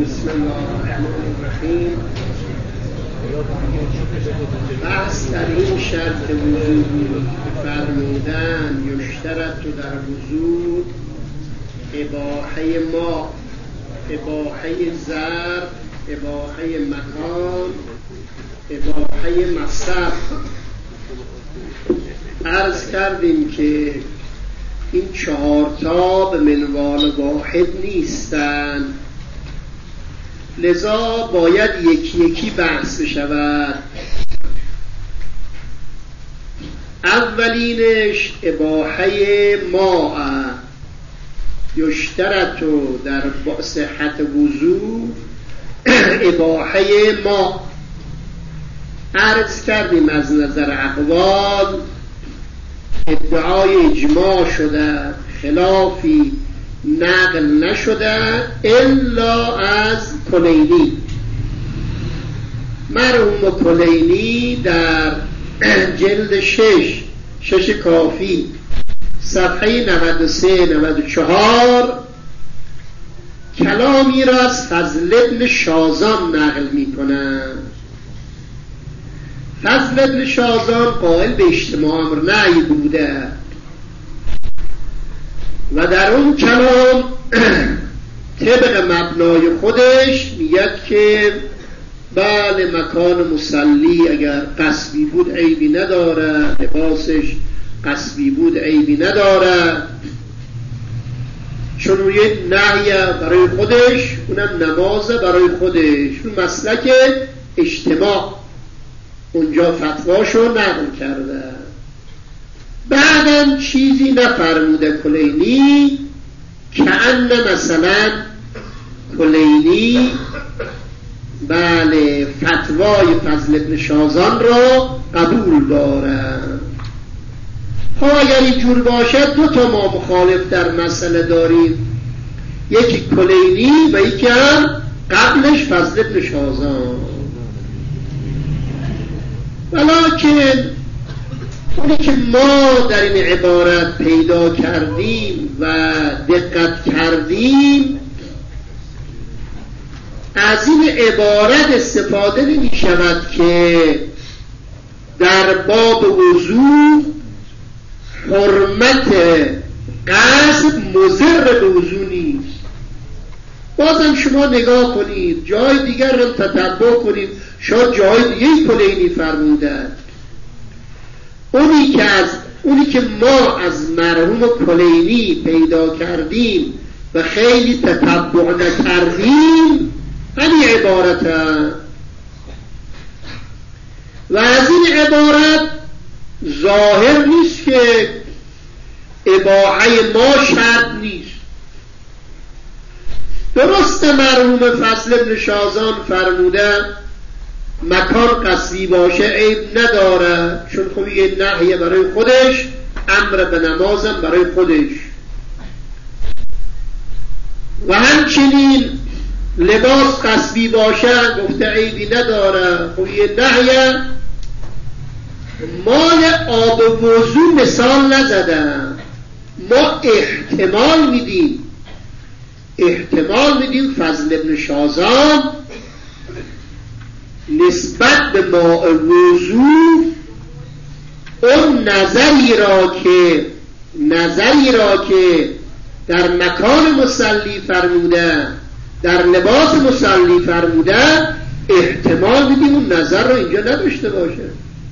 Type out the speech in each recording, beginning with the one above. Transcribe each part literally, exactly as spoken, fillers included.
بسم الله الرحمن الرحیم. بحث در این شرط وضوع فرمودن یشترط در وضوع اباحه ما، اباحه ظرف، اباحه مکان، اباحه مصرف. عرض کردیم که این چهارتا به منوال واحد نیستند، لذا باید یکی یکی بحث بشود. اولینش اباحه ماء، یشترط در صحت وضوء اباحه ماء. عرض کردیم از نظر اقوال ادعای اجماع شده، خلافی نقل نشده الا از کلینی. مرحوم کلینی در جلد شش شش کافی صفحه نود و سه نود و چهار کلامی را از فضل ابن شازان نقل می کنند. فضل ابن شازان قائل به اجتماع امر نهی بوده و در اون کلام طبق مبنای خودش میگه که بله مکان مصلی اگر قصبی بود عیبی نداره، لباسش قصبی بود عیبی نداره، چون روی نهی برای خودش، اونم نماز برای خودش، اون مسلک اجتماع اونجا فتواشو نقل کرده. بعدم چیزی نفرموده کلینی که ان مثلا کلینی بله فتوای فضل ابن شازان را قبول دارد. ها اگر اینجور باشد دو تا ما مخالف در مسئله داریم، یکی کلینی و یکی هم قبلش فضل ابن شازان. ولیکن اونی که ما در این عبارت پیدا کردیم و دقت کردیم، از این عبارت استفاده نمی شود که در باب وضوء حرمت قصد مضر به وضوء نیست. بازم شما نگاه کنید، جای دیگر رو تتبع کنید، شاید جای دیگه کلینی فرمودند. اونی که از اونی که ما از مرحوم کلینی پیدا کردیم و خیلی تتبع نکردیم همین عبارت هست. و از این عبارت ظاهر نیست که اباحه ما شرط نیست. درست مرحوم فضل ابن شازان فرموده مکان قصدی باشه عیب نداره، چون خب یه نهیه برای خودش، امر به نمازم برای خودش. و همچنین لباس قصدی باشه گفته عیبی نداره، خب یه نهیه. مال آب وضو مثال نزدن، ما احتمال میدیم احتمال میدیم فضل ابن شازان نسبت به ماء وضو اون نظری را که نظری را که در مکان مصلی فرموده، در لباس مصلی فرموده، احتمال میدیم اون نظر را اینجا نداشته باشه.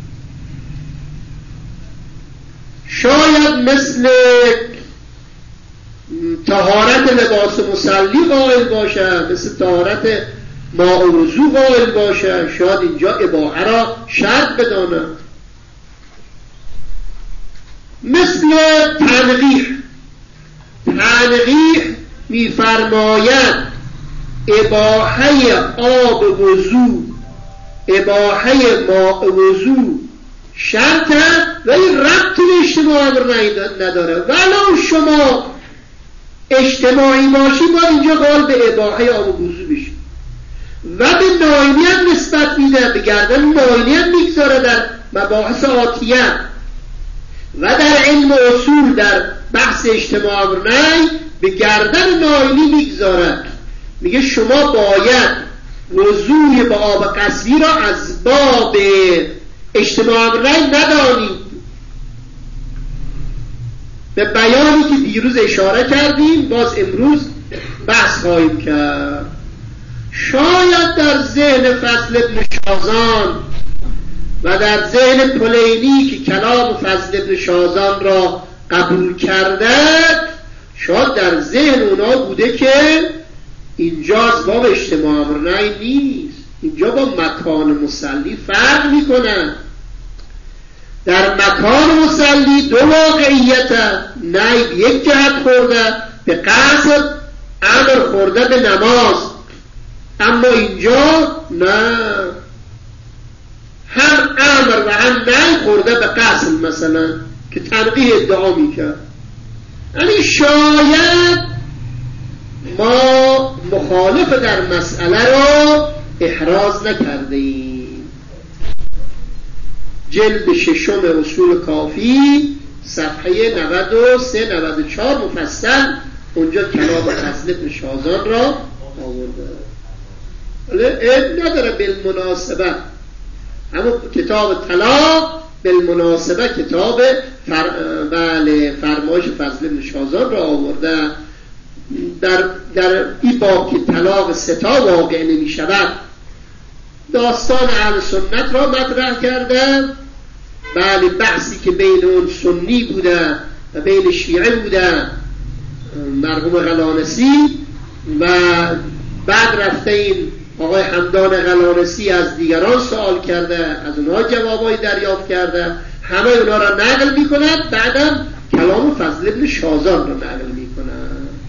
شاید مثل طهارت لباس مصلی قائل باشه، مثل طهارت ماء وضو قائل باشه، شاید اینجا اباحه را شرط بدانه. مثل تنقیح تنقیح میفرماید اباحه آب وضو، اباحه ماء وضو شرطه و این ربط به اجتماع نداره. ولو شما اجتماعی باشی با اینجا قال به اباحه آب وضو بشی و به ناینی هم نسبت میده، به گردن ناینی هم میگذاره در مباحث آتیه و در علم اصول در بحث اجتماع امر نهی به گردن ناینی میگذارد. میگه شما باید وضوی به آب قصبی را از باب اجتماع رأی ندانید. به بیانی که دیروز اشاره کردیم باز امروز بحث خواهیم کرد. شاید در ذهن فضل ابن شازان و در ذهن پلینی که کلام فضل ابن شازان را قبول کرده، شاید در ذهن اونا بوده که اینجا از باب اجتماع رأی نیست، اینجا با مکان مصلی فرق میکنن. در مکان مصلی دو واقعیت نهی به یک جهت خورده، به قصد امر خورده به نماز، اما اینجا نه، هم امر و هم نهی خورده به قصد، مثلا که تنقیح ادعا میکرد. یعنی شاید ما مخالف در مسئله را احراز نکرده ایم. جلد ششم اصول کافی صفحه نود و سه نود و چهار مفصل اونجا کلام فضل ابن شازان را آورده. ولی علم نداره بالمناسبه، همون کتاب طلاق بالمناسبه کتاب فر... بله فرمایش فضل ابن شازان را آورده. در, در این باب که طلاق ستا واقع نمی شود داستان اهل سنت را مطرح کرده. بله بحثی که بین اون سنی بوده و بین شیعه بوده، مرحوم غلانسی، و بعد رفته این آقای حمدان غلانسی از دیگران سوال کرده، از اونها جوابایی دریافت کرده، همه اونا را نقل می کند، بعدم کلام فضل ابن شازان را نقل می کند.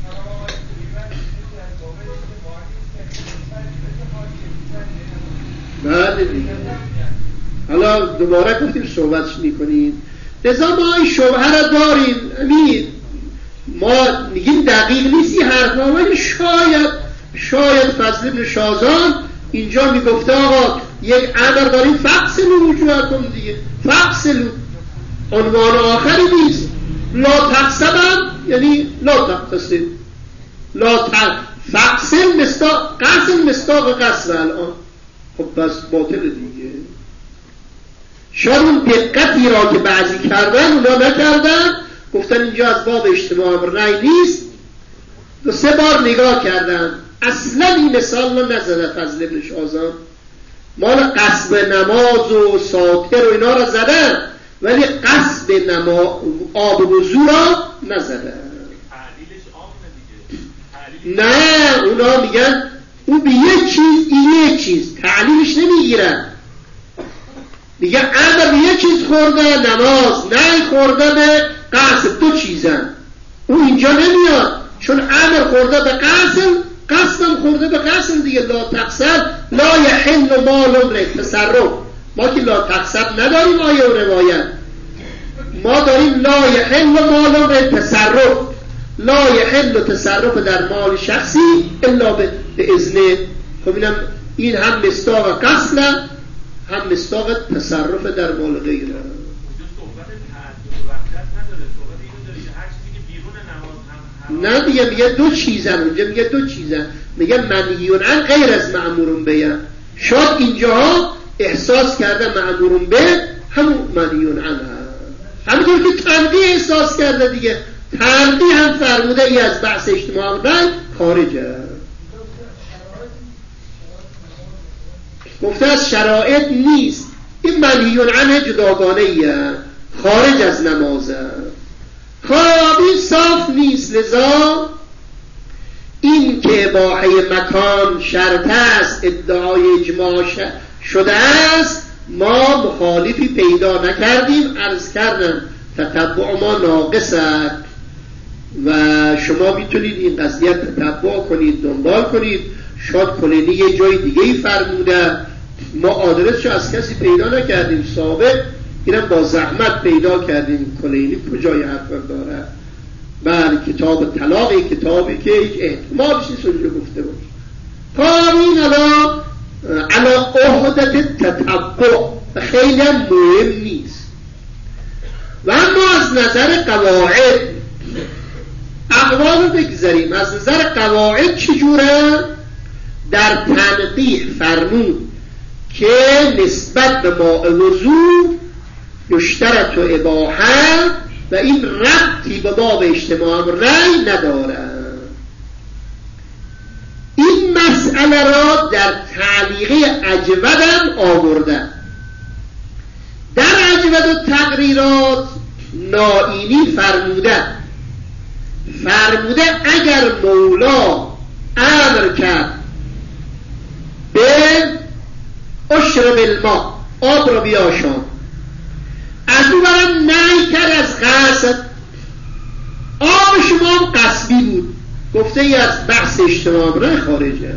بله دیگه. حالا دوباره گفتیم صحبتش میکنیم. لذا ما این شبهه را داریم. امید ما میگیم دقیق نیستی حرف، ولی شاید شاید فضل ابن شازان اینجا میگفته آقا یک امر داریم فقسلو وجوهکم دیگه، فقسلو عنوان آخری نیست. لا تقسم یعنی لا تقسم، لا تقسم فقسل مستاق قسم مستاق قسم الان. خب بس باطل دیگه. شاید اون دقتی را که بعضی کردن اونا نکردن، گفتن اینجا از باب اجتماع رأی نیست، دو سه بار نگاه کردن، اصلا این مثال رو نزده فضل ابن شازان. مال قصب نماز و ساتر و اینا را زدن، ولی قصب نما... آب وضو را نزدن. نه اونا میگن اون به یک چیز این یک چیز تعلیلش نمیگیرن. میگه امر به یک چیز خورده نماز، نه خورده به قصد، دو چیزن. اون اینجا نمیاد چون امر خورده به قصد، قصدم خورده به قصد دیگه. لا تقصد لا یحل مال امرئ تصرف. ما که لا تقصد نداریم آیه و روایت، ما داریم لا یحل مال امرئ تصرف. لا یحل تصرف در مال شخصی الا به اذن. خب اینم این هم مستاق قصد هم مستاق تصرف در مال غیره. نه دیگه میگه دو چیزن، اونجا میگه دو چیزن، میگه منهیون عن غیر از معمورون به. شاید اینجاها احساس کرده معمورون به همون منهیون عن، همونطور که تنقیح احساس کرده دیگه. تنقیح هم فرموده ای از بحث اجتماع رأی خارجه. گفته از شرایط نیست، این منهیون عنه جداگانه ایه، خارج از نمازه. خب این صاف نیست. لذا این که اباحه مکان شرط است، ادعای اجماع شده است، ما مخالفی پیدا نکردیم. عرض کردم تتبع ما ناقص است و شما میتونید این قضیه تتبع کنید، دنبال کنید. شاید کلینی یه جای دیگه ای فرموده، ما آدرسشو از کسی پیدا نکردیم ثابت، اینم با زحمت پیدا کردیم کلینی کجای حرف داره. بله کتاب طلاق، کتابی که هیچ احتمالش نیست اونجا گفته باشه. خب این علا علا عهدت تتبع خیلی هم مهم نیست. و اما از نظر قواعد اقوال رو بگذاریم. از نظر قواعد چجوره؟ در تنقیح فرمود که نسبت به ماء وضو یشترط و اباحه و این ربطی به باب اجتماع رأی ندارد. این مسئله را در تعلیقه اجودم آوردن. در اجود و تقریرات نائینی فرموده فرموده اگر مولا امر کرد به اشرب الماء، آب را بیاشان، از او برم نهی کرد از غصب، آب شما هم غصبی بود، گفته ای از بحث اجتماع را خارجه.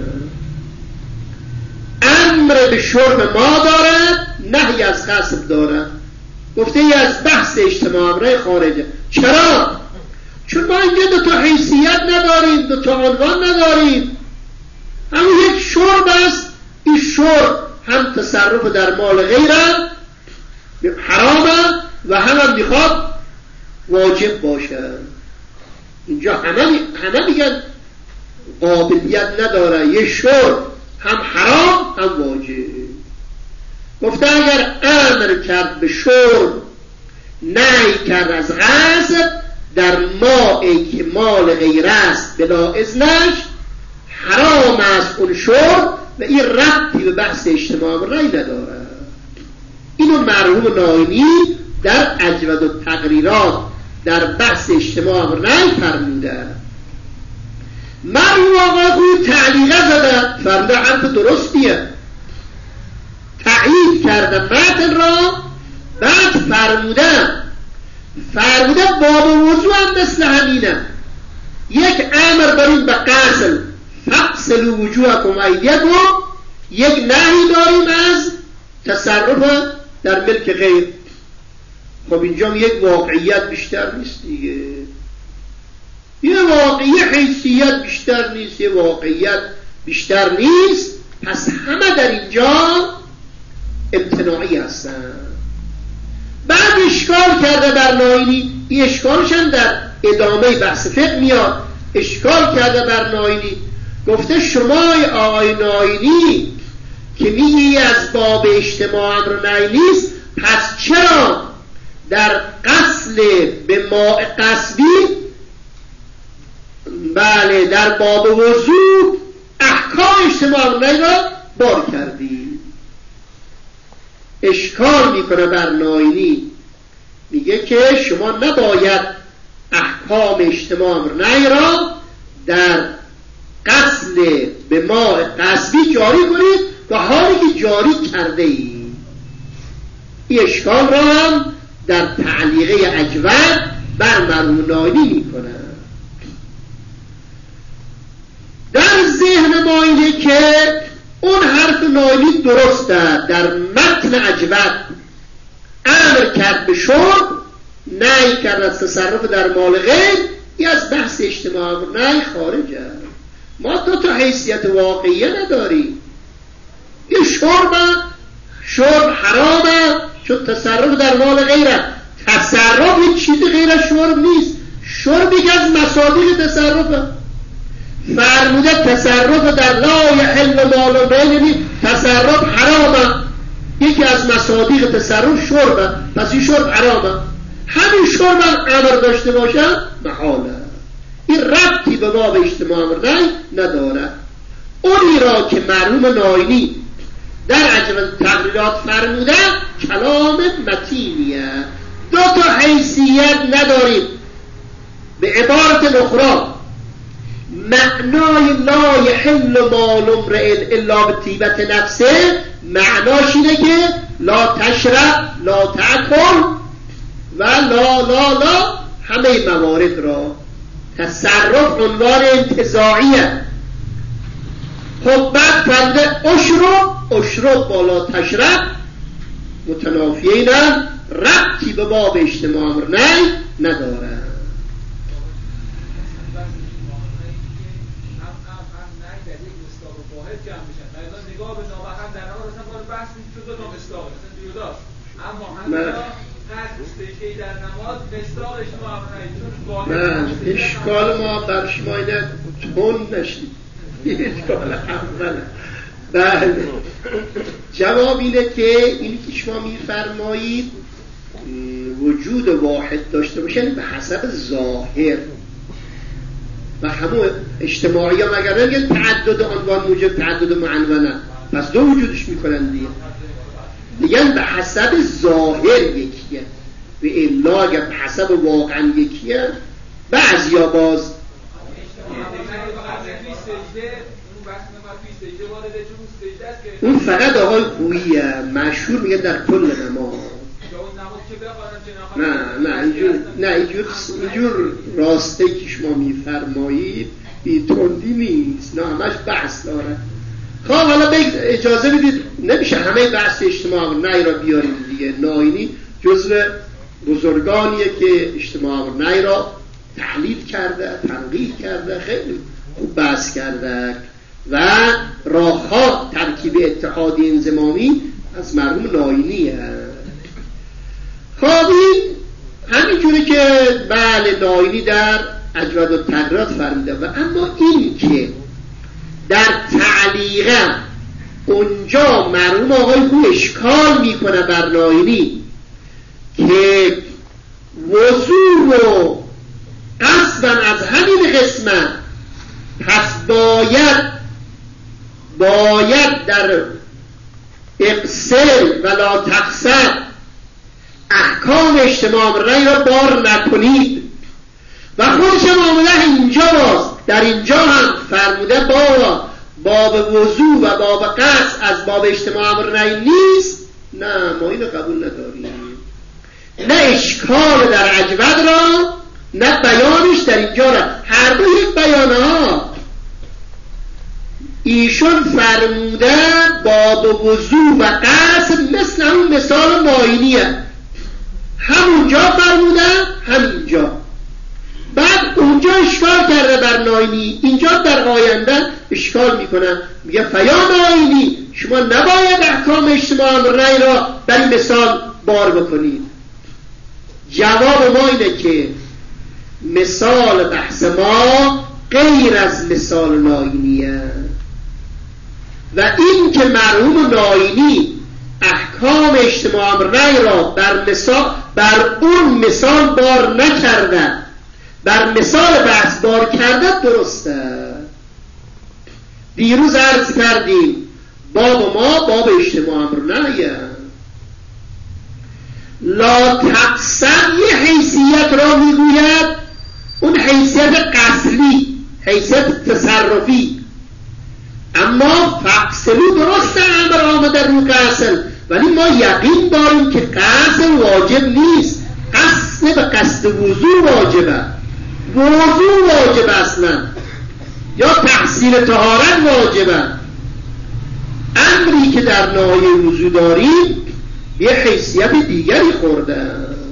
امر به شرب ما دارد، نهی از غصب دارد، گفته ای از بحث اجتماع را خارجه. چرا؟ چون ما اینجا دو تا حیثیت نداریم، دو تا عنوان نداریم، همون یک شرب است. این شرب هم تصرف در مال غیره حرامه و هم هم میخواد واجب باشه. اینجا همه همه میگن قابلیت نداره، یه شرب هم حرام هم واجب. گفته اگر امر کرد به شرب، نهی کرد از غصب در مائی که مال غیر است بلا اذنش، حرام است اون شرب و این ربطی به بحث اجتماع رأی نداره. اینو مرحوم نائینی در اجود و تقریرات در بحث اجتماع رأی فرموده. مرحوم آقا خوی تعلیقه زده، فرموده حرف درستیه، تایید کرده متن را، بعد فرموده فرموده باب وضوع هم مثل همینه. یک امر داریم به غسل، فغسلوا وجوهکم و ایدیکم، یک نهی داریم از تصرف در ملک غیر. خب اینجا یک واقعیت بیشتر نیست دیگه، یه واقعی حیثیت بیشتر نیست، یه واقعیت بیشتر نیست، پس همه در اینجا امتناعی هستن. بعد اشکال کرده بر نائینی، این اشکالشن در ادامه بحث فقه میاد. اشکال کرده بر نائینی، گفته شما آقای نائینی که میگی از باب اجتماع امر نهی نیست، پس چرا در غسل به ماء غصبی، بله در باب وضوع احکام اجتماع امر نهی را بار کردی؟ اشکال میکنه بر نائینی، میگه که شما نباید احکام اجتماع امر نهی را در غسل به ماء غصبی جاری کنید و حالی که جاری کرده ای. این اشکال را هم در تعلیقه اجود بر مرحوم نائینی میکنه. در ذهن ما اینه که اون حرف نائینی درسته، در متن اجود امر کرد به شرب، نهی کرد از تصرف در مال غیر، این از بحث اجتماع امر نهی خارجه. ما دو تا حیثیت واقعیه نداریم، یه شرب شرب حرامه چون تصرف در مال غیره. تصرف یک چیز غیر از شرب نیست، شرب یک از مصادیق تصرفه. فرموده تصرف در لا یحل مال امرئ، تصرف حرامه، یکی از مصادیق تصرف شربه، پس این شرب حرامه. همین شرب هم امر داشته باشه محاله، این ربطی به باب اجتماع امر نهی نداره. اونی را که مرحوم نائینی در اجود تقریرات فرموده کلام متینیه، دو تا حیثیت نداریم. به عبارت اخرى معنای لا یحل مال امرئ الا بطیبت نفسه، معناش اینه که لا تشرب، لا تاکل و لا لا لا همه موارد را. تصرف عنوان انتزاعیه. خب بعد فرده اشرب، اشرب بالا تشرب متنافیین هم ربطی به باب اجتماع امر نهی نداره. نه اشکال ما بر شما اینه تون نشید، اشکال اوله. بله جواب اینه که اینی که شما میفرمایید وجود واحد داشته باشه به حسب ظاهر و همون اجتماعی ها مگر نمیگن تعدد عنوان موجب تعدد معنونه، پس دو وجودش میکنن دیگه، میگن به حسب ظاهر یکیه و الا اگر به حسب واقعا یکیه بعضی ها باز اون فقط آقای خوییه مشهور میگه در کل نماز. نه نه اینجور نه اینجور اینجور راسته که شما میفرمایید این تندی نیست، نه همش بحث داره. خب حالا اجازه بدید نمیشه همه بحث اجتماع نه را بیاریم دیگه. ناینی جزو بزرگانیه که اجتماع نه را تحلیل کرده، تنقیح کرده، خیلی خوب بحث کرده و راهها ترکیب اتحادی انضمامی از مرحوم ناینیه. خب این همینجوری که بله ناینی در اجود و تغییرات فرمیده و اما این که در تعلیقه اونجا مرحوم آقای خو اشکال میکنه بر ناینی که وضوع و قصداً از همین قسمت پس باید باید در اقصر ولا تقصر احکام اجتماع رأی را بار نکنید و خودش معامله اینجا باز در اینجا هم فرموده با باب وضوع و باب قصد از باب اجتماع رأی نیست. نه ما اینو قبول نداریم، نه اشکال در عجبت را نه بیانش در اینجا را، هر دو یک بیانات. ایشون فرموده باب وضوع و قصد مثل همون مثال ناینیه، همونجا فرموده همینجا، بعد اونجا اشکال کرده بر ناینی، اینجا در آینده اشکال میکنه میگه فیا ناینی شما نباید احکام اجتماع رأی را بر این مثال بار بکنید. جواب ما اینه که مثال بحث ما غیر از مثال ناینیه و این که مرحوم ناینی احکام اجتماع رأی را بر مثال بر اون مثال بار نکرده، بر مثال بحث بار کرده درسته. دیروز عرض کردیم باب ما باب اجتماع رأیه. لا تقصد یه حیثیت را میگوید، اون حیثیت قصلی، حیثیت تصرفی، اما فقصلو درسته امر آمده رو قصل، ولی ما یقین داریم که قصل واجب نیست، قصد به قصد وضوع واجبه، وضوع واجب اصلا یا تحصیل طهارت واجبه. امری که در ناحیه وضوع داریم یه حیثیت دیگری خورده.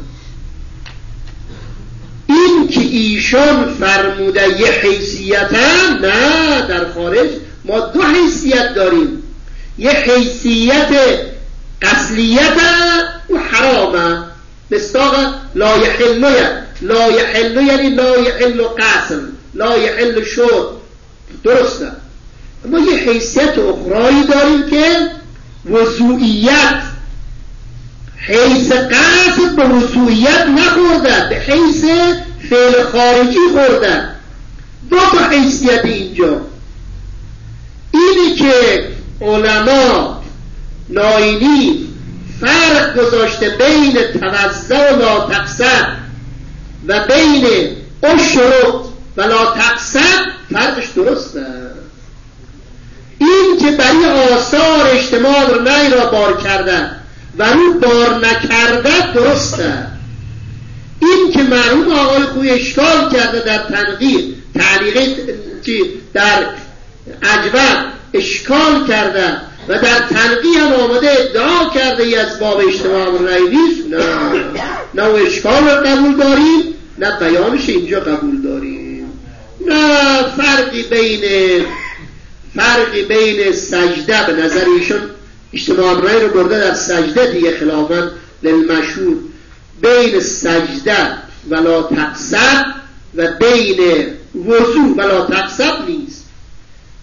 این که ایشان فرموده یه حیثیت هم نه، در خارج ما دو حیثیت داریم، یه حیثیت قصلیت و حرامه مستاق لا یحلویه، لا یحلو یعنی لا یحلو قسم، لا یحلو شد، درسته. اما یه حیثیت اخرایی داریم که وضوعیت، حیث قصد به وضوعیت نخورده، به حیث فعل خارجی خورده. دو تا حیثیت اینجا. اینی که علما ناینی فرق گذاشته بین توزع و لا تقصد و بین اشرط و لا تقصد فرقش درسته. این که برای آثار اجتماع رأی را بار کرده و رو بار نکرده درسته. این که مرحوم آقای خوی اشکال کرده در تنقیح تعلیقی در عجبت اشکال کرده و در تنقیح هم آمده ادعا کرده ای از باب اجتماع رأی نیست، نه نه اشکال رو قبول داریم نه بیانش اینجا قبول داریم. نه فرقی بین فرقی بین سجده، به نظر ایشون اجتماع رأی رو برده در سجده دیگه خلافاً للمشهور، بین سجده ولا تقصد و بین وضوع ولا تقصد نیست.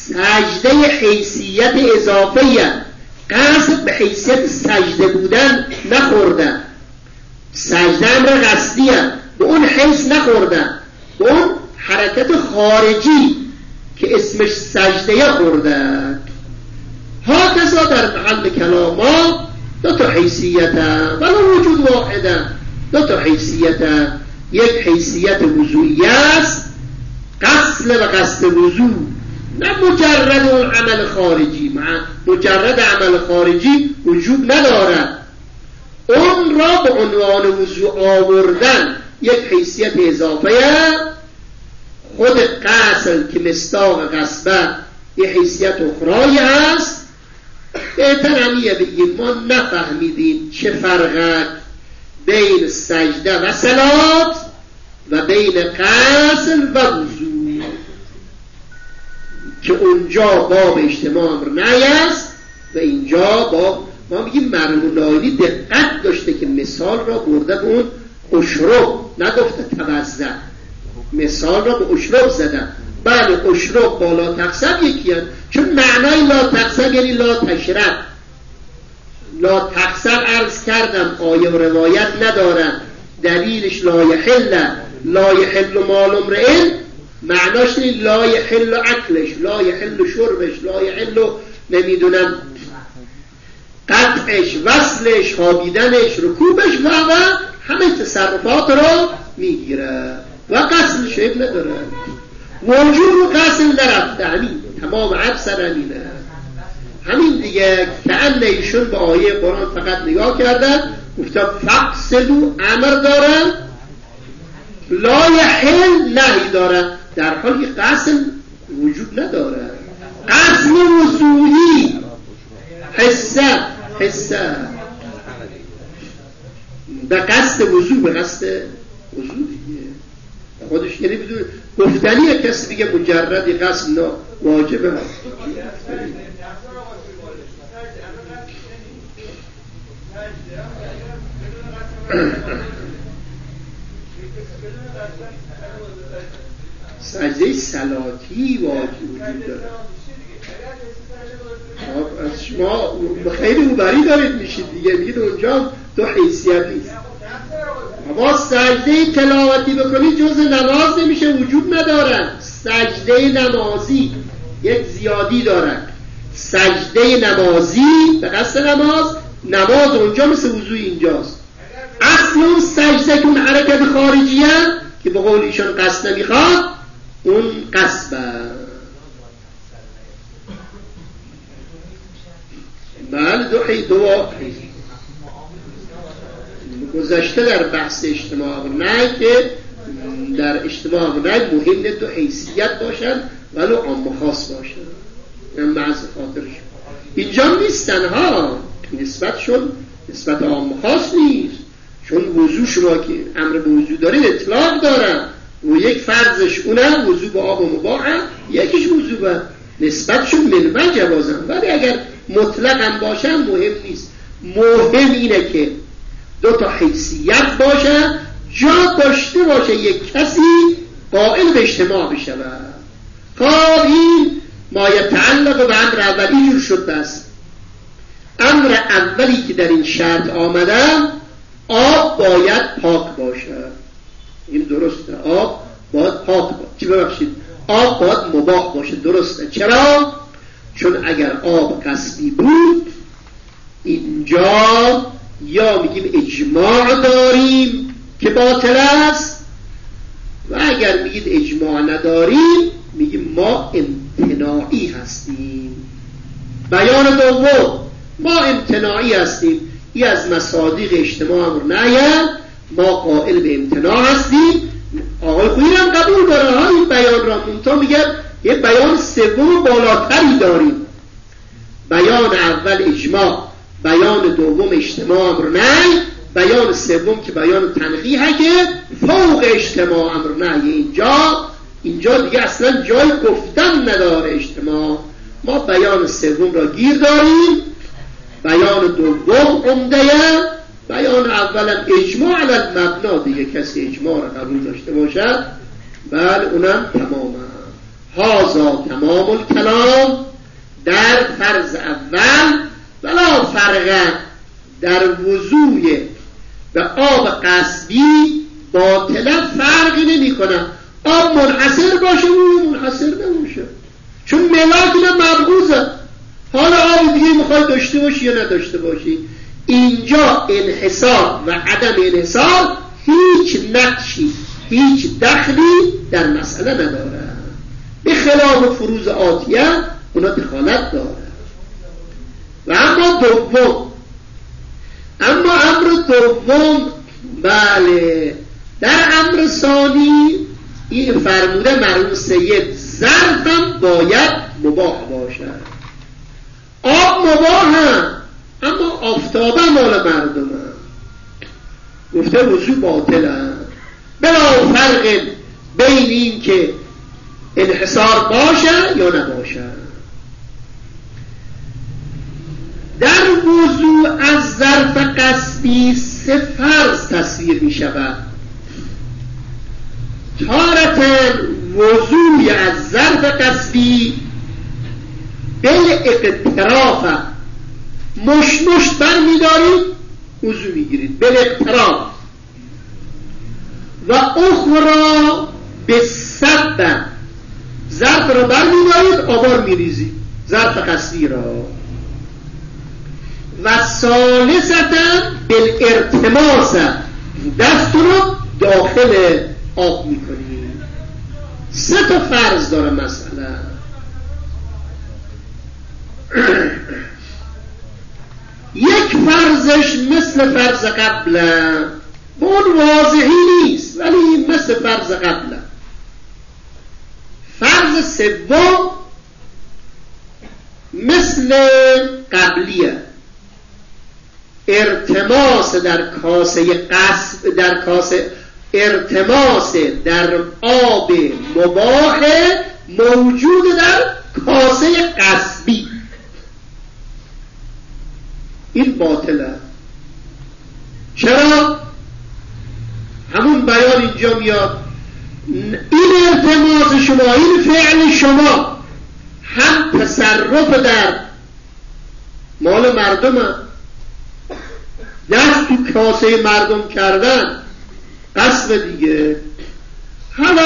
سجده حیثیت اضافه، قصد به حیثیت سجده بودن نخوردن. سجده امر قصدیه، به اون حیث نخوردن، به اون حرکت خارجی که اسمش سجده خوردن. ها کسا در محل کلام ما دو تا حیثیت هم ولی وجود واحد هم. دو تا حیثیت هم، یک حیثیت وضوعی است، قصد و قصد وضوع، نه مجرد اون عمل خارجی. مجرد عمل خارجی وجود ندارد، اون را به عنوان وضوع آوردن یک حیثیت اضافه. خود قصد که مصداق قصبه یک حیثیت اخرای هست. بهتر همیه بگیم ما نفهمیدیم چه فرق بین سجده و صلات و بین قصد و وضوع، که اونجا باب اجتماع امر نهی است و اینجا باب. ما میگیم مرحوم نایلی دقت داشته که مثال را برده به اون اشرب، نگفته توزع، مثال را به اشرب زدن. بله اشرب با لا تقسم یکی هست، چون معنای لا تقسم یعنی لا تشرب. لا تقسم عرض کردم آیه و روایت ندارن، دلیلش لا یحل، لا یحل مال امرئ، معناش نیست لا یحل اکلش، لا یحل شربش، لا یحل نمیدونم قطعش، وصلش، خوابیدنش، رکوبش و و همه تصرفات رو میگیره و قصد شیب نداره. وجود رو قصد نرفته، همین تمام عبسر همینه. همین دیگه که ان ایشون به آیه قرآن فقط نگاه کردن، گفته فقصدو امر دارن، لا یحل نهی دارن، در حالی که قصد وجود نداره. قصد وضوعی حسه حسه به قصد وضوع، به قصد وضوع دیگه خودش یعنی بدون گفتنی کسی دیگه مجردی قصد نه واجبه. سجده صلاتی وجود داره. از شما خیلی اوبری دارید میشید دیگه، میگید اونجا تو حیثیت نیست. اما سجده تلاوتی بکنید جز نماز نمیشه، وجود ندارن. سجده نمازی یک زیادی دارن، سجده نمازی به قصد نماز، نماز اونجا مثل وضوع اینجاست. اصل اون سجده که اون حرکت خارجیه که به قول ایشان قصد نمیخواد، اون قصبه. بله دو حی دو گذشته در بحث اجتماع نه که در اجتماع نه مهم نه دو حیثیت باشن ولی عام خاص باشن، این محض خاطرش اینجا نیستن ها، نسبتشون نسبت عام خاص نیست. چون وضوع شما که امر به وضوع دارید اطلاق دارن و یک فرضش اونه وضوع با آب و مباحه، یکیش وضوع با نسبتشون منبع جوازن، ولی اگر مطلق هم باشن مهم نیست. مهم اینه که دو تا حیثیت باشه، جا داشته باشه یک کسی قائل به اجتماع بشه. خب این ما یتعلق به امر اولی جور شد. بس امر اولی که در این شرط آمده آب باید پاک باشه، این درسته. آب باید پاک باشه، چی ببخشید آب باید مباح باشه، درسته. چرا؟ چون اگر آب قصبی بود اینجا یا میگیم اجماع داریم که باطل است، و اگر میگید اجماع نداریم میگیم ما امتناعی هستیم. بیان دوم ما امتناعی هستیم، این از مصادیق اجتماع امر نهی، ما قائل به امتناع هستیم. آقای خویی هم قبول داره ها این بیان را، منتها میگه یه بیان سوم بالاتری داریم. بیان اول اجماع، بیان دوم اجتماع امر نهی، بیان سوم که بیان تنقیحه که فوق اجتماع امر نهی. اینجا اینجا دیگه اصلا جای گفتن نداره اجتماع. ما بیان سوم را گیر داریم، بیان دوم عمده، بیان اولم اجماع علی المبنا، دیگه کسی اجماع را قبول داشته باشد بله اونم تمامه. هازا تمام الکلام در فرض اول ولا فرق در وضوع به آب قصبی باطلا فرقی نمی کنه. آب منحصر باشه و منحصر نباشه، چون ملاک اینا مبغوزه. حالا آب دیگه میخوای داشته باشی یا نداشته باشی، اینجا انحصار و عدم انحصار هیچ نقشی هیچ دخلی در مسئله نداره، به خلاف فروز آتیه اونا دخالت داره. و اما دوم اما امر دوم بله در امر ثانی این فرموده مرحوم سید ظرفم باید مباح باشد. آب مباح هم اما آفتابه مال مردم هم. گفته وضوع باطل هم بلا فرق بین این که انحصار باشه یا نباشه. در وضوع از ظرف قصبی سه فرض تصویر می شود. تارة وضوع از ظرف قصبی بالاقتراف، مشمشت بر می دارید وضوع می گیرید بالاقتراف، و اخرى به صد ظرف را بر می دارید آبار می ریزید ظرف قصبی را، و ثالثتا بالارتماس دست رو داخل آب می کنید. سه تا فرض داره مسئله. یک فرضش مثل فرض قبله، با اون واضحی نیست ولی مثل فرض قبله. فرض سوم مثل قبلیه، ارتماس در کاسه قصب در کاسه ارتماس در آب مباح موجود در کاسه قصبی، این باطله. چرا؟ همون بیان اینجا میاد، این ارتماس شما، این فعل شما هم تصرف در مال مردم هم. دست تو کاسه مردم کردن قصب دیگه. حالا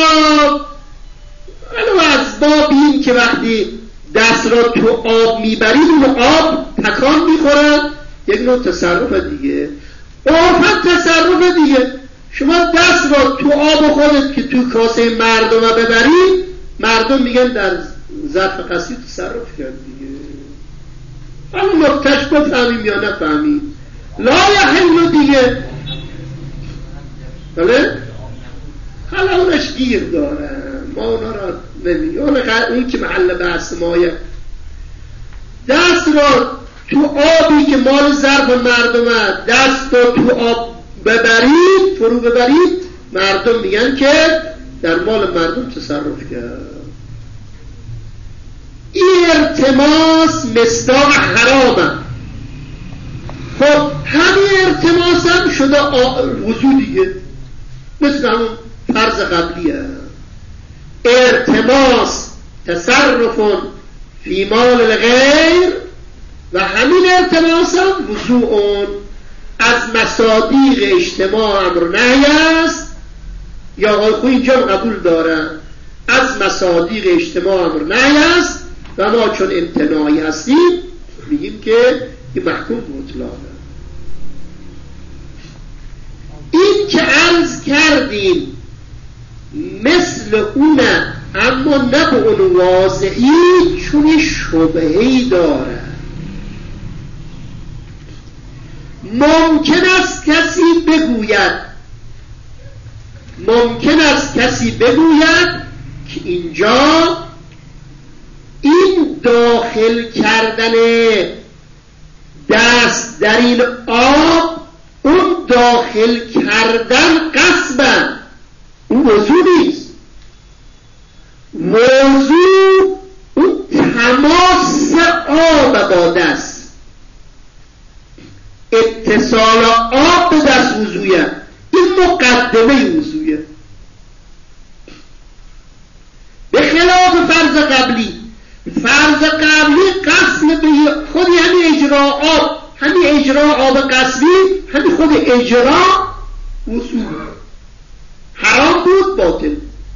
حالا از باب این که وقتی دست را تو آب میبرید اون آب تکان میخورد، یک نوع تصرف دیگه، عرفت تصرف دیگه. شما دست را تو آب خودت که تو کاسه مردم ببرید، مردم میگن در ظرف قصبی تصرف کرد دیگه. حالا نکتهش بفهمیم یا نفهمیم لا یحل دیگه. بله؟ حالا اونش گیر داره، ما اونا را نمیگیم. اون که محل بحث مایه، دست را تو آبی که مال ظرف مردمه دست را تو آب ببرید، فرو ببرید، مردم میگن که در مال مردم تصرف کرد. این ارتماس مصداق حرامه. خب همین ارتماس هم شده وضوع دیگه، مثل همون فرض قبلیه. ارتماس تصرف فی مال الغیر و همین ارتماس هم وضوع از مصادیق اجتماع امر نهی است. یا آقای خوی اینجا قبول دارن از مصادیق اجتماع امر نهی است و ما چون امتناعی هستیم میگیم که این محکوم مطلقه. این که عرض کردیم مثل اونه، اما نه به اون واضحی، چون شبهه‌ای داره. ممکن است کسی بگوید ممکن است کسی بگوید که اینجا این داخل کردن دست در این آب، اون داخل کردن قصبا، اون وضوع نیست. موضوع اون تماس آب با دست، اتصال آب به دست وضوعه. این مقدمه وضوعه. به خلاف فرض آب، همین اجرا آب قصبی، همین خود اجرا وضو حرام بود، باطل.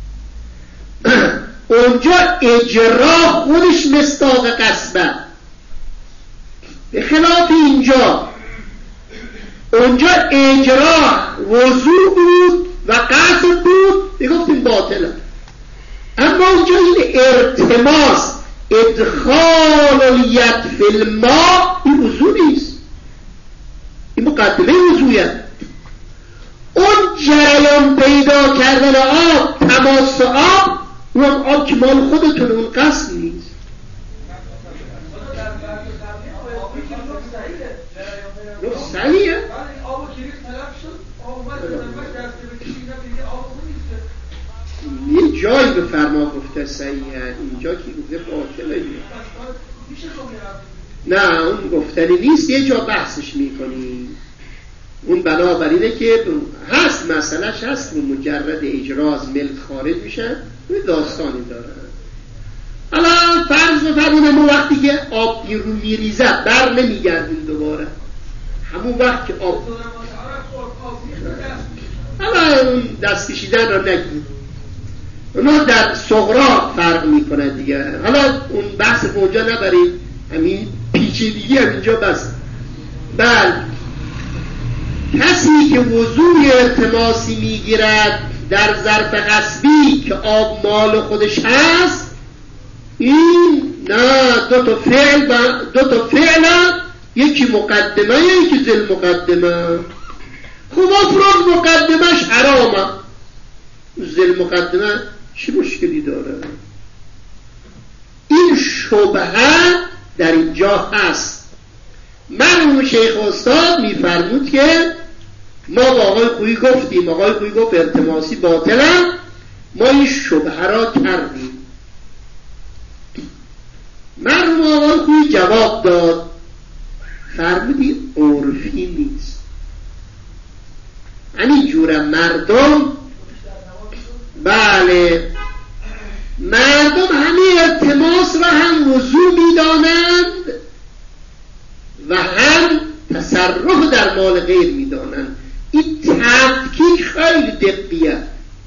اونجا اجرا خودش مصداق قصبه، به خلاف اینجا. اونجا اجرا وضو بود و قصد بود، میگفتیم باطله. اما اونجا این ارتماس، ادخال الید فی الماء، این وضو نیست، این مقدمه وضویه. اون جریان پیدا کردن آب، تماس آب، اون آب که مال خودتون، اون قصد نیست. صحیحه؟ یه جایی به فرما گفته صحیحه، اینجا که گفته باطله. نه اون گفتنی نیست، یه جا بحثش میکنی. اون بنابراینه که هست مسئلهش هست، مجرد اجرا از ملک خارج میشه، اون داستانی داره. حالا فرض بفرمونه ما وقتی که آب رو میریزه بر نمیگردیم دوباره، همون وقت که آب حالا اون دست کشیدن رو نگیم، اونا در صغرا فرق میکنه دیگه. حالا اون بحث اونجا نبرید، همین پیچیدگی هم اینجا بس. بل کسی که وضوی ارتماسی میگیرد در ظرف قصبی که آب مال خودش هست، این نه دو تا فعل دو تا فعل، یکی مقدمه یکی ذل مقدمه. خب افراد مقدمش حرامه، ذل مقدمه چی مشکلی داره؟ این شبهه در اینجا هست. مرحوم شیخ استاد میفرمود که ما با آقای خویی گفتیم، آقای خویی گفت ارتماسی باطله، ما این شبهه را کردیم. مرحوم آقای خویی جواب داد، فرمودی عرفی نیست. همین جوره مردم، بله مردم همین ارتماس را هم وضو میدانند و هم تصرف در مال غیر میدانند. این تفکیک خیلی دقیقه.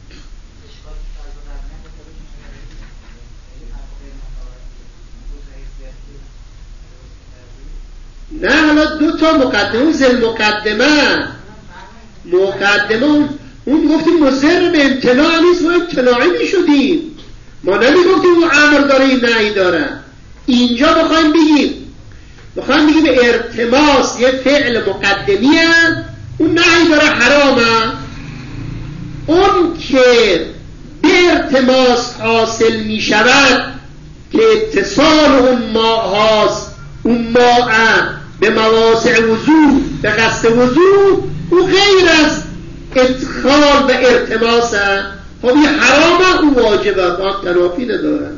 نه حالا دو تا مقدمه، ذل مقدمه مقدمه اون گفتیم مضر به امتناع نیست، ما امتناعی می شدیم، ما نمی گفتیم اون امر داره این نهی داره. اینجا بخوایم بگیم بخوایم بگیم ارتماس یه فعل مقدمیه، اون نهی داره حرامه. اون که به ارتماس حاصل می شود که اتصال اون ماء هاست، اون ماء به مواضع وضو، به قصد وضو، او غیر از ادخال و ارتماسه. خب این حرامه، او واجبه، با هم تنافی ندارن.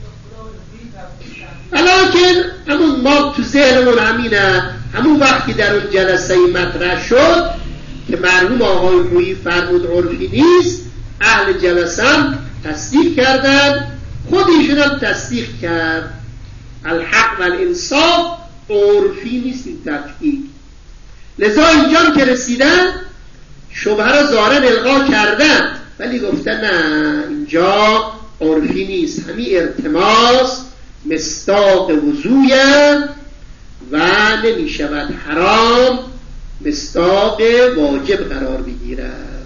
ولیکن همون ما تو ذهنمون همینه. همون وقتی در اون جلسه مطرح شد که مرحوم آقای مویی فرمود عرفی نیست، اهل جلسه هم تصدیق کردن، خود ایشون هم تصدیق کرد. الحق و الانصاف، عرفی نیست این تفکیک. لذا اینجا که رسیدن شبهه را ظاهرا الغا کردن، ولی گفتن نه اینجا عرفی نیست، همین ارتماس مصداق وضویه و نمی شود حرام مصداق واجب قرار بگیرد.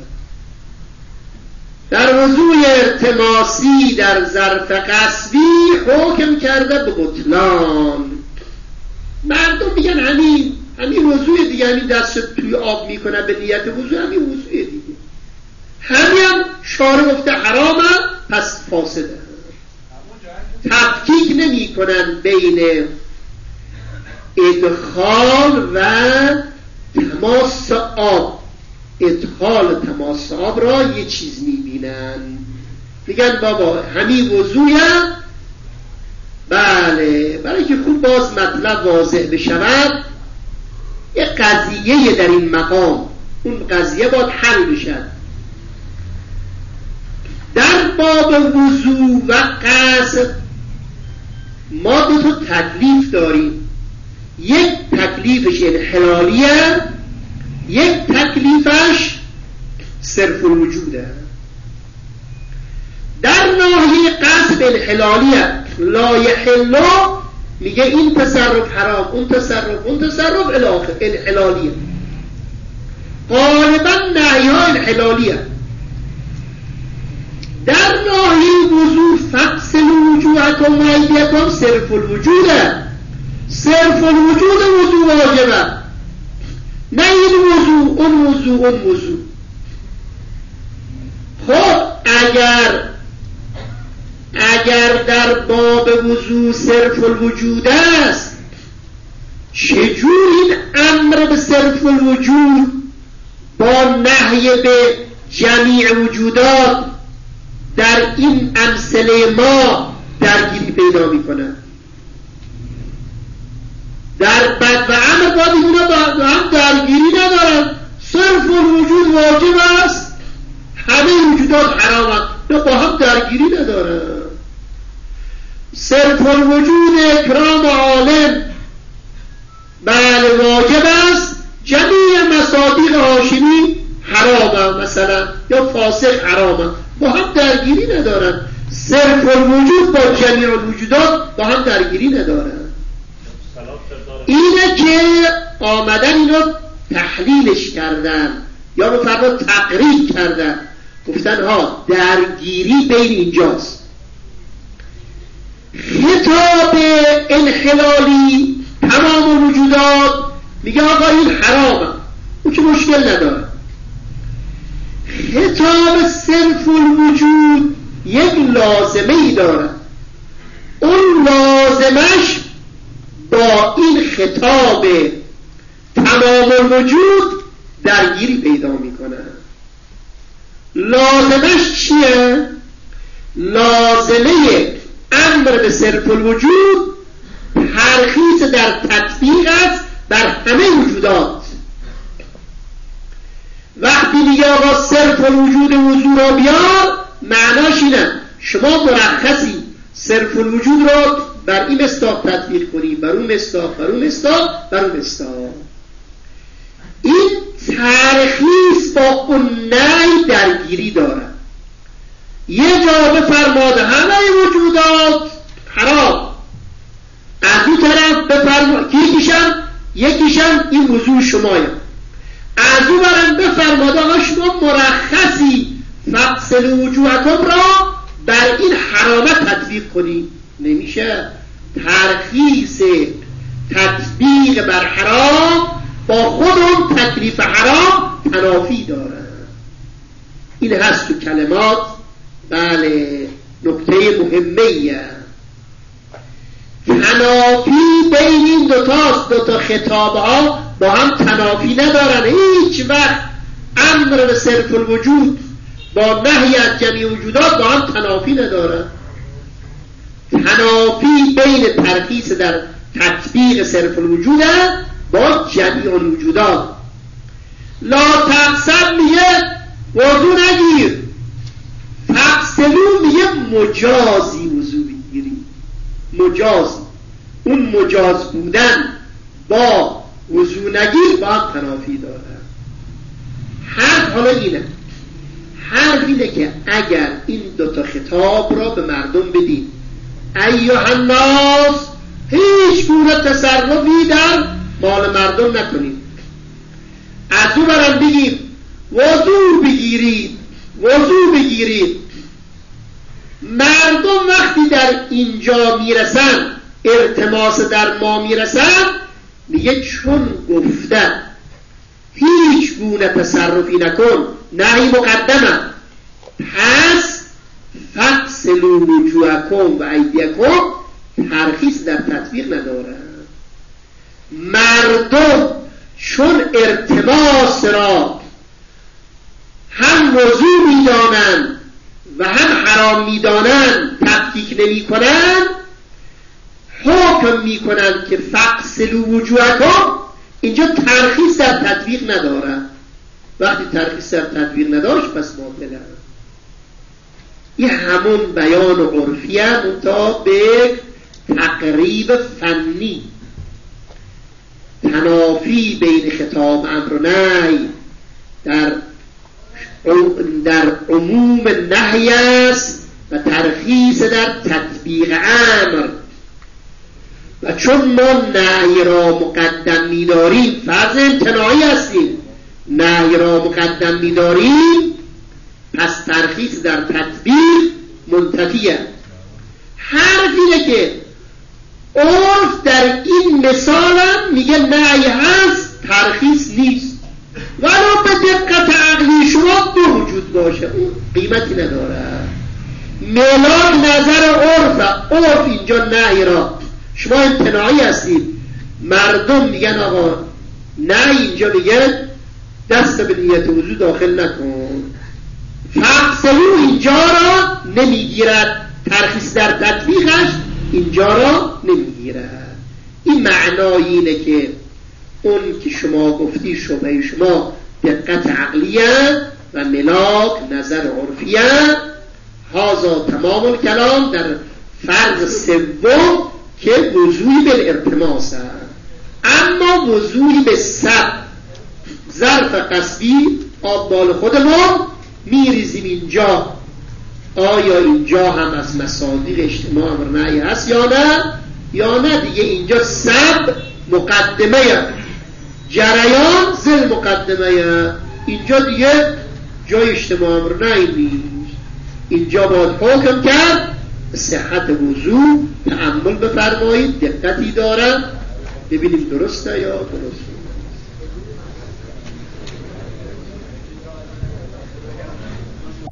در وضوی ارتماسی در ظرف قصبی حکم کرده به بطلان. مردم میگن همین همین وضوی دیگه، همین دست توی آب میکنه به نیت وضو، همین وضوی دیگه، همین هم شارع گفته حرامه پس فاسده. تفکیک نمی کنن بین ادخال و تماس آب. ادخال تماس آب را یه چیز میبینن، میگن بابا همین وضویه. بله، برای که خوب باز مطلب واضح بشود، یه قضیه در این مقام، اون قضیه باید حل بشد. در باب وضو و قصد ما دو تا تکلیف داریم. یک تکلیفش انحلالیه، یک تکلیفش صرف الوجوده. در ناحیه قصد انحلالیه لا یحل میگه این تصرف حرام، اون تصرف اون تصرف الی آخر، انحلالیه. غالبا نهی ها انحلالیه. در ناحیه وضو فغسلوا وجوهکم و ایدیکم صرف الوجوده، صرف الوجود وضو واجبه، نه این وضو اون وضو اون وضو. خب اگر اگر در باب وضو صرف الوجود است، چجور این امر به صرف الوجود با نهی به جمیع وجودات در این امثله ما درگیری پیدا میکنه؟ در بد و امر باید اینا با هم درگیری ندارن. صرف الوجود واجب است، همه وجودات حرام است، با هم درگیری ندارن. صرف الوجود اکرام عالم بله واجب است، جمیع مصادیق هاشمی حرامه مثلا یا فاسق حرامه، با هم درگیری ندارن. صرف الوجود با جمیع الوجودات با هم درگیری ندارن. اینه که آمدن اینو تحلیلش کردن یا رو فردا تقریب کردن، گفتن ها درگیری بین اینجاست. خطاب انحلالی تمام الوجودات میگه آقا این حرامه، اون که مشکل نداره. خطاب صرف الوجود یک لازمه ای داره، اون لازمش با این خطاب تمام الوجود درگیری پیدا میکنه. لازمش چیه؟ لازمه امر به صرف الوجود ترخیص در تطبیق است بر همه وجودات. وقتی میگه آقا صرف الوجود وضو را بیار، معناش اینه شما مرخصی صرف الوجود را بر این مصداق تطبیق کنی، بر اون مصداق، بر اون مصداق، بر اون مصداق. این ترخیص با اون نهی درگیری داره. یه جا بفرماده همه وجودات حرام، از اون طرف بفرماده یکیشم یکیشم این وضوع شمایه، از اون برم بفرماده آقا شما مرخصی فغسلوا وجوهکم را بر این حرامت تطبیق کنی. نمیشه. ترخیص تطبیق بر حرام با خود اون تکلیف حرام تنافی داره. این هست تو کلمات. بله نکته مهمیه. تنافی بین این دوتاست. دوتا خطاب ها با هم تنافی ندارن. هیچ وقت امر به صرف الوجود با نهی از جمیع وجودات با هم تنافی ندارن. تنافی بین ترخیص در تطبیق صرف الوجود با جمیع الوجودات. لا تقصد میگه وضو نگیر، تقصدون میگه مجازی وضو بگیری. مجازی، اون مجاز بودن با وضو نگیر با هم تنافی داره. حرف حالا اینه، حرف اینه که اگر این دوتا خطاب را به مردم بدین ایها الناس، هیچ گونه تصرفی در مال مردم نکنید. از اون برم بگیم وضو بگیرید، وضو بگیرید. مردم وقتی در اینجا میرسن، التماس در ما میرسن، میگه چون گفتن هیچ گونه تصرفی نکن، نهی مقدمه، پس فغسلوا وجوهکم و ایدیکم ترخیص در تطبیق نداره. مردم چون التماس را هم وضو میدانند و هم حرام میدانند، تفکیک نمی کنند، حکم میکنند که فغسلوا وجوهکم. اینجا ترخیص در تطبیق نداره. وقتی ترخیص در تطبیق نداشت پس باطله. این همون بیان عرفی هم منتها به تقریب فنی. توافی بین خطاب امر و نهی در در عموم نهی است و ترخیص در تطبیق امر. و چون ما نهی را مقدم می‌داریم، فرض امتناعی هستیم، نهی را مقدم می‌داریم، پس ترخیص در تطبیق منتفیه. حرف اینه که عرف در این مثال هم میگه نهی هست، ترخیص نیست، ولو به دقت عقلی شما دو وجود باشه اون قیمتی نداره. ملاک نظر عرف، عرف اینجا نهی را، شما امتناعی هستید، مردم میگن آقا نه، اینجا میگه دست به نیت وضو داخل نکن، فقصلو اینجا را نمیگیرد، ترخیص در تطبیقش اینجا را نمیگیرد. این معنای اینه که اون که شما گفتی شبه شما دقت عقلیه و ملاک نظر عرفیه. هازا تمام الکلام در فرض سوم که وضوعی به الارتماس هست. اما وضوعی به سب ظرف قصدی آب بال خودمون میریزیم اینجا، آیا اینجا هم از مصادیق اجتماع امر نهی هست یا نه؟ یا نه دیگه اینجا سب مقدمه، جریان زل مقدمه، اینجا دیگه جای اجتماع امر نهی نیست. اینجا باید حکم کرد صحت وضوع. تأمل بفرمایید، دقتی دارم، ببینیم درسته یا درست